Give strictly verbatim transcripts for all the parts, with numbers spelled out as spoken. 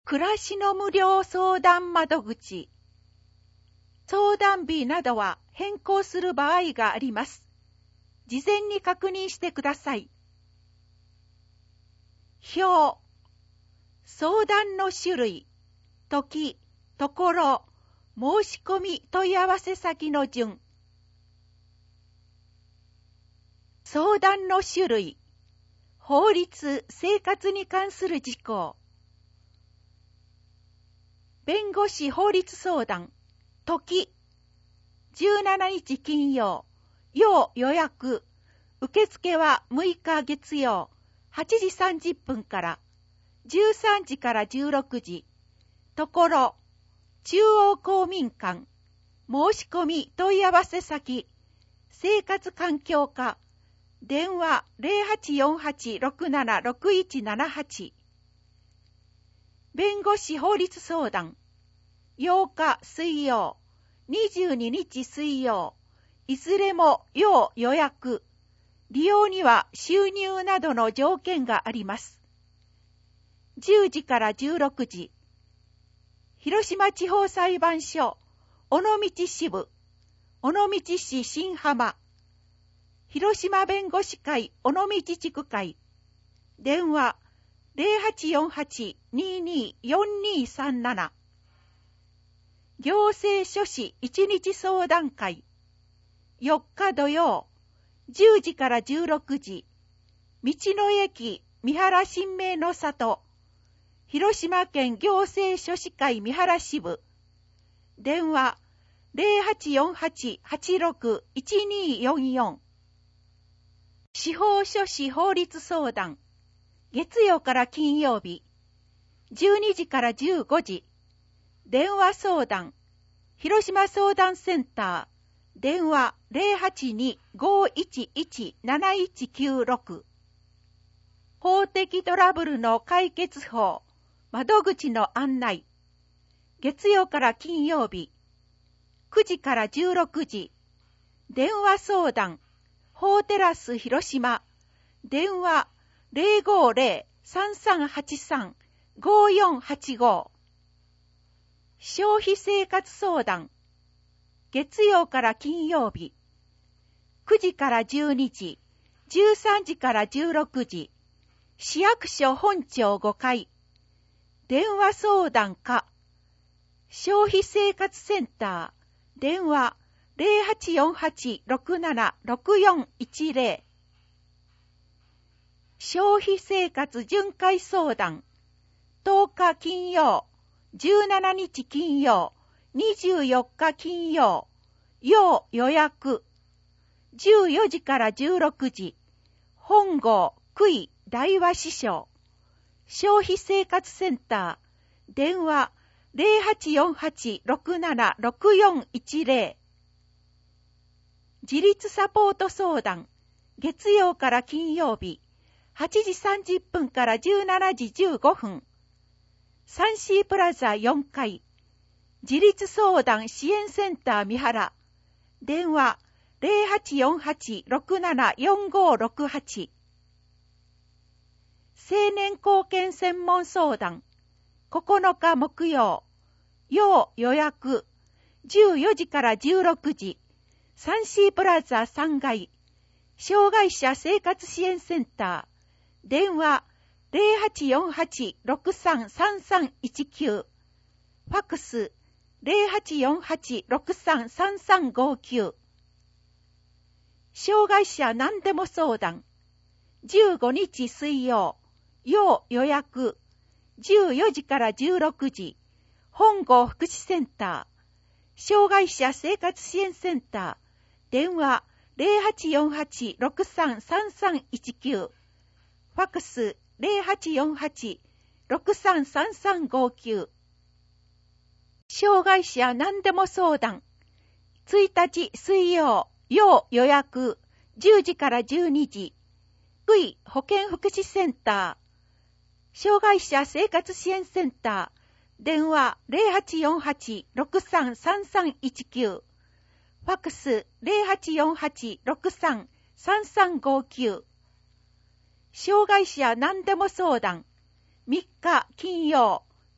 暮らしの無料相談窓口。相談日などは変更する場合があります。事前に確認してください。表。相談の種類、時、ところ、申し込み問い合わせ先の順。相談の種類、法律・生活に関する事項。弁護士法律相談、時、じゅうしちにち金曜、要予約、受付はむいか月曜、はちじさんじゅっぷんからじゅうさんじからじゅうろくじ、ところ、中央公民館、申し込み問い合わせ先、生活環境課、電話 ゼロはちよんはち ろくなな ろくいちななはち。弁護士法律相談、ようか水曜、にじゅうににち水曜、いずれも要予約、利用には収入などの条件があります。じゅうじからじゅうろくじ、広島地方裁判所、尾道支部、尾道市新浜、広島弁護士会尾道地区会、電話 ゼロはちよんはち にによんにさんなな。行政書士一日相談会、よっか土曜、じゅうじからじゅうろくじ、道の駅三原新名の里、広島県行政書士会三原支部、電話 ゼロはちよんはち はちろく いちによんよん。司法書士法律相談、月曜から金曜日、じゅうにじからじゅうごじ、電話相談、広島相談センター、電話 ゼロはちに ごいちいち なないちきゅうろく。法的トラブルの解決法、窓口の案内、月曜から金曜日、くじからじゅうろくじ、電話相談、法テラス広島、電話 ゼロごゼロ さんさんはちさん ごよんはちご。消費生活相談、月曜から金曜日、くじからじゅうにじ、じゅうさんじからじゅうろくじ、市役所本庁ごかい、電話相談課、消費生活センター、電話 ゼロはちよんはち ろくなな ろくよんいちゼロ。消費生活巡回相談、とおか金曜、じゅうしちにち金曜、にじゅうよっか金曜、要予約、じゅうよじからじゅうろくじ、本郷区井大和支所、消費生活センター、電話 ゼロはちよんはち ろくなな ろくよんいちゼロ。自立サポート相談、月曜から金曜日、はちじさんじゅっぷんからじゅうしちじじゅうごふん、サンシープラザよんかい、自立相談支援センター三原、電話 ゼロはちよんはち ろくなな よんごろくはち。青年貢献専門相談、ここのか木曜、要予約、じゅうよじからじゅうろくじ、サンシープラザさんがい、障害者生活支援センター、電話 ゼロはちよんはち ろくさん さんさんいちきゅう、ファックス ゼロはちよんはち ろくさん さんさんごきゅう。障害者何でも相談、じゅうごにち水曜、要予約、じゅうよじからじゅうろくじ、本郷福祉センター、障害者生活支援センター、電話 ゼロはちよんはち ろくさん さんさんいちきゅう、ファックス ゼロはちよんはち ろくさん さんさんごきゅう。障害者何でも相談、ついたち水曜、要予約、じゅうじからじゅうにじ、福井保健福祉センター、障害者生活支援センター、電話 ゼロはちよんはち ろくさん さんさんいちきゅう、ファックス ゼロはちよんはち ろくさん さんさんごきゅう。障害者何でも相談、みっか金曜、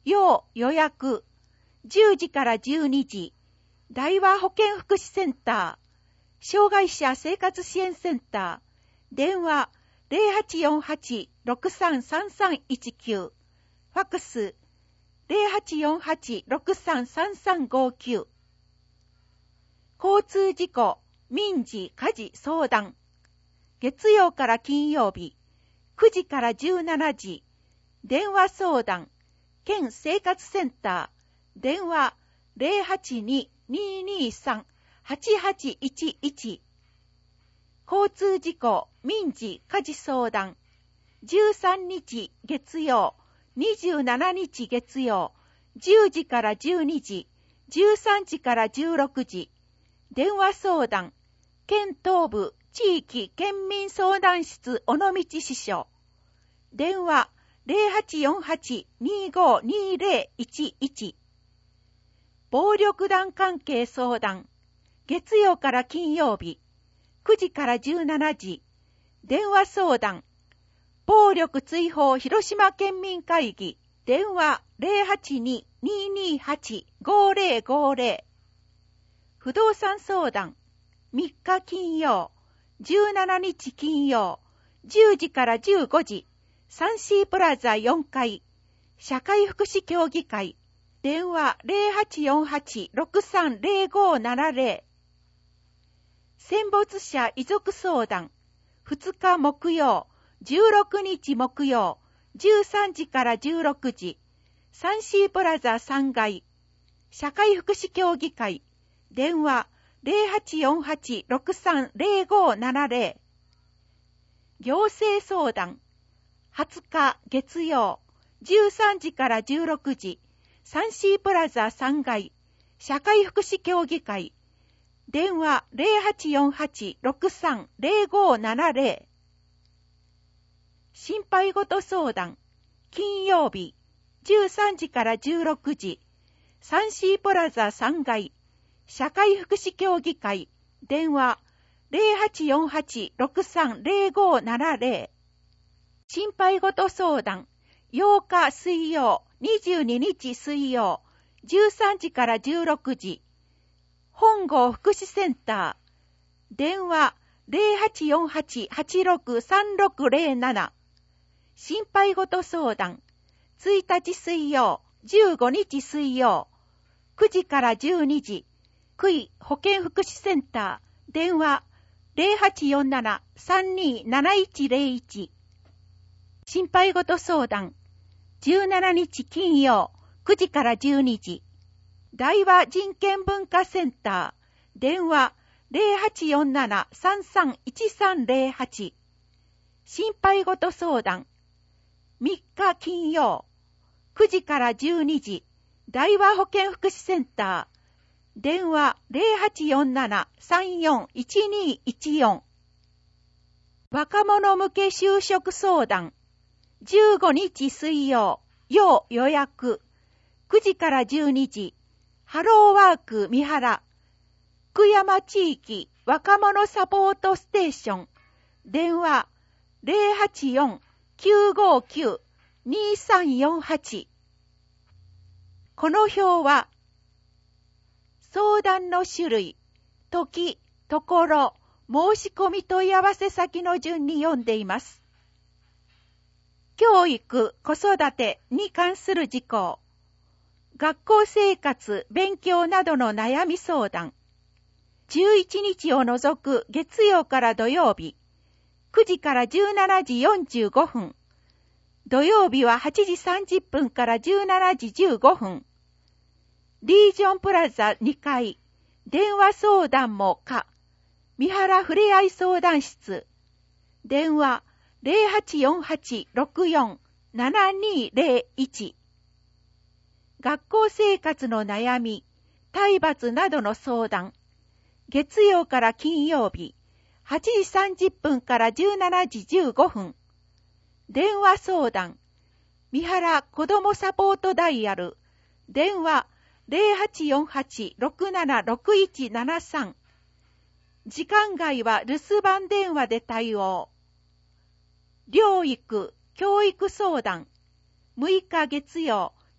要予約、じゅうじからじゅうにじ、大和保健福祉センター、障害者生活支援センター、電話 ゼロはちよんはち ろくさんさんさんいちきゅう、ファックス ゼロはちよんはち ろくさんさんさんごきゅう。交通事故、民事、家事相談。月曜から金曜日、くじからじゅうしちじ、電話相談、県生活センター、電話 ゼロはちに にーにーさん はちはちいちいち。交通事故、民事、家事相談。じゅうさんにち月曜、にじゅうしちにち月曜、じゅうじからじゅうにじ、じゅうさんじからじゅうろくじ。電話相談、県東部地域県民相談室尾道支所。電話ゼロはちよんはち にーごーにーぜろいちいち。暴力団関係相談、月曜から金曜日、くじからじゅうしちじ。電話相談、暴力追放広島県民会議。電話ゼロはちに にーにーはち ごーぜろごーぜろ。不動産相談、みっか金曜、じゅうしちにち金曜、じゅうじからじゅうごじ、サンシープラザよんかい、社会福祉協議会。電話ゼロはちよんはち ろくさんぜろごーななぜろ。戦没者遺族相談、ふつか木曜、じゅうろくにち木曜、じゅうさんじからじゅうろくじ、サンシープラザさんがい、社会福祉協議会。電話ゼロはちよんはち ろくさんぜろごーななぜろ。行政相談、はつか月曜、じゅうさんじからじゅうろくじ、サンシープラザさんがい、社会福祉協議会。電話ゼロはちよんはち ろくさんぜろごーななぜろ。心配事相談、金曜日、じゅうさんじからじゅうろくじ、サンシープラザさんがい、社会福祉協議会。電話ゼロはちよんはち ろくさんぜろごーななぜろ。心配事相談、ようか水曜、にじゅうににち水曜、じゅうさんじからじゅうろくじ、本郷福祉センター。電話ゼロはちよんはち はちろくさんろくぜろなな。心配事相談、ついたち水曜、じゅうごにち水曜、くじからじゅうにじ、区医保健福祉センター。電話ゼロはちよんなな さんにーなないちぜろいち。心配事相談、じゅうしちにち金曜、くじからじゅうにじ、大和人権文化センター。電話ゼロはちよんなな さんさんいちさんぜろはち。心配事相談、みっか金曜、くじからじゅうにじ、大和保健福祉センター。電話ゼロはちよんなな さんよんいちにいちよん。若者向け就職相談、じゅうごにち水曜、要予約、くじからじゅうにじ、ハローワーク三原、福山地域若者サポートステーション。電話ゼロはちよん きゅうごきゅう にさんよんはち。この表は、相談の種類、時、ところ、申し込み問い合わせ先の順に読んでいます。教育、子育てに関する事項、学校生活、勉強などの悩み相談、じゅういちにちを除く月曜から土曜日、くじからじゅうしちじよんじゅうごふん、土曜日ははちじさんじゅっぷんからじゅうしちじじゅうごふん、リージョンプラザにかい、電話相談も可、三原ふれあい相談室。電話ゼロはちよんはち ろくよん ななにぜろいち。学校生活の悩み、体罰などの相談。月曜から金曜日、はちじさんじゅっぷんからじゅうしちじじゅうごふん。電話相談。三原子どもサポートダイヤル。電話ゼロはちよんはち ろくなな ろくいちななさん。時間外は留守番電話で対応。療育、教育相談。むいか月曜、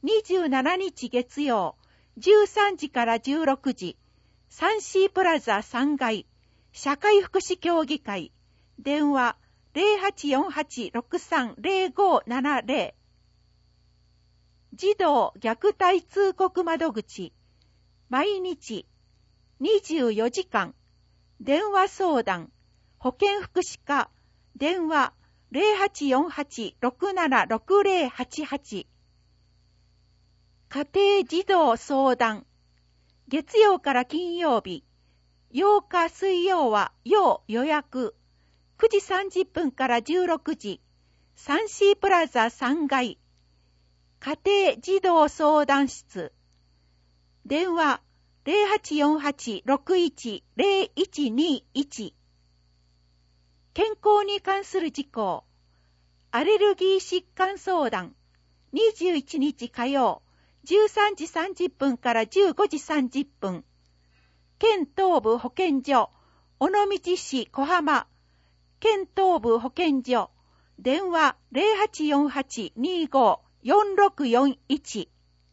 にじゅうしちにち月曜、じゅうさんじからじゅうろくじ、サンシープラザさんがい、社会福祉協議会、電話 ゼロはちよんはちろくさんゼロごななゼロ。児童虐待通告窓口、毎日にじゅうよじかん、電話相談、保健福祉課、電話 ゼロはちよんはちろくななろくゼロはちはち。家庭児童相談、月曜から金曜日、ようか水曜は要予約、くじさんじゅっぷんからじゅうろくじ、サンシープラザさんがい、家庭児童相談室、電話 ゼロはちよんはちろくいちゼロいちにいち。健康に関する事項、アレルギー疾患相談、にじゅういちにち火曜、じゅうさんじさんじゅっぷんからじゅうごじさんじゅっぷん、県東部保健所、尾道市小浜、県東部保健所、電話 ゼロはちよんはちにごよんろくよんいち。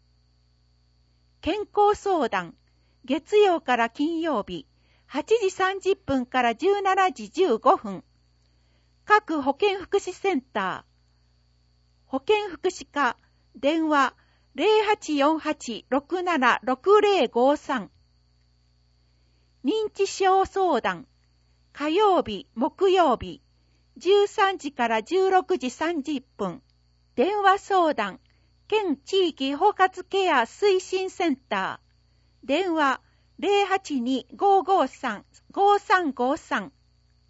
健康相談、月曜から金曜日、はちじさんじゅっぷんからじゅうしちじじゅうごふん、各保健福祉センター、保健福祉課、電話ゼロはちよんはちろくななろくゼロごさん。認知症相談、火曜日、木曜日、じゅうさんじからじゅうろくじさんじゅっぷん、電話相談、県地域包括ケア推進センター、電話 ゼロはちにごごさんごさんごさん。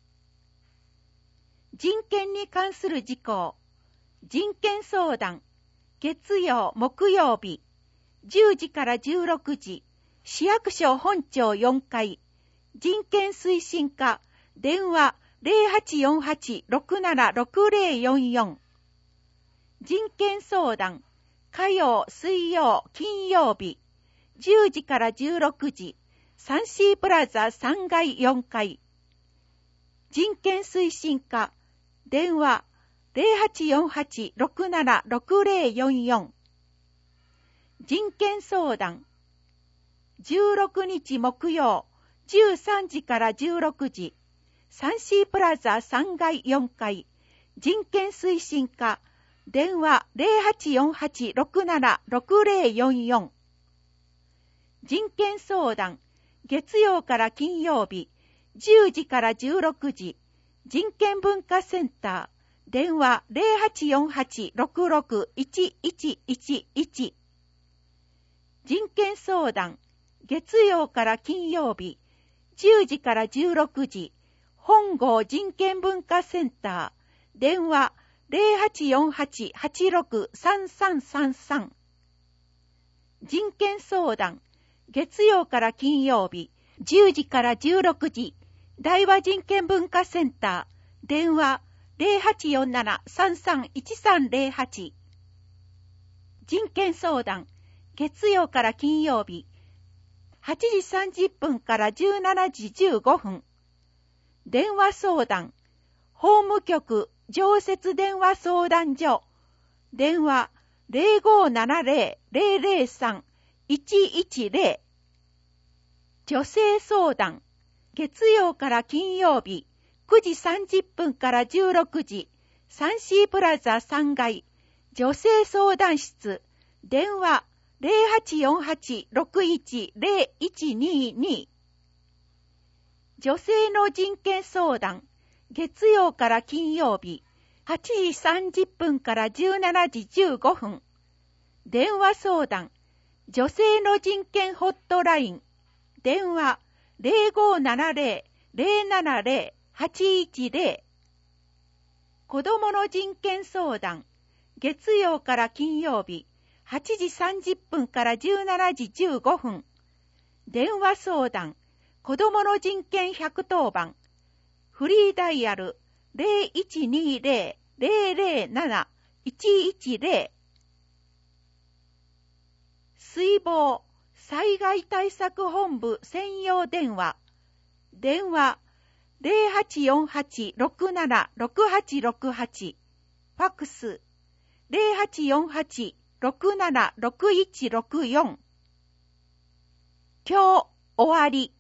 人権に関する事項、人権相談、月曜、木曜日、じゅうじからじゅうろくじ、市役所本庁よんかい、人権推進課、電話 ゼロはちよんはちろくななろくゼロよんよん。人権相談、火曜、水曜、金曜日、じゅうじからじゅうろくじ、サンシープラザさんがいよんかい。人権推進課、電話ゼロはちよんはちろくななろくゼロよんよん。人権相談、じゅうろくにち木曜、じゅうさんじからじゅうろくじ、サンシープラザさんがいよんかい、人権推進課、電話ゼロはちよんはちろくななろくゼロよんよん。人権相談、月曜から金曜日、じゅうじからじゅうろくじ、人権文化センター、電話ゼロはちよんはちろくろくいちいちいちいち。人権相談、月曜から金曜日、じゅうじからじゅうろくじ、本郷人権文化センター、電話ゼロはちよんはちはちろくさんさんさんさん。人権相談、月曜から金曜日、じゅうじからじゅうろくじ、大和人権文化センター、電話ゼロはちよんななさんさんいちさんゼロはち。人権相談、月曜から金曜日、はちじさんじゅっぷんからじゅうしちじじゅうごふん、電話相談、法務局常設電話相談所、電話ゼロごななゼロゼロゼロさんいちいちゼロ。女性相談、月曜から金曜日、くじさんじゅっぷんからじゅうろくじ、サンシープラザさんがい、女性相談室、電話ゼロはちよんはちろくいちゼロいちにに。女性の人権相談、月曜から金曜日、はちじさんじゅっぷんからじゅうしちじじゅうごふん、電話相談、女性の人権ホットライン、電話ゼロごななゼロゼロななゼロはちいちゼロ。子どもの人権相談、月曜から金曜日、はちじさんじゅっぷんからじゅうしちじじゅうごふん、電話相談、子どもの人権ひゃくとおばん、フリーダイヤルゼロいちにゼロゼロゼロなないちいちゼロ。水防災害対策本部専用電話、電話ゼロはちよんはちろくななろくはちろくはち、ファックスゼロはちよんはちろくななろくいちろくよん。今日終わり。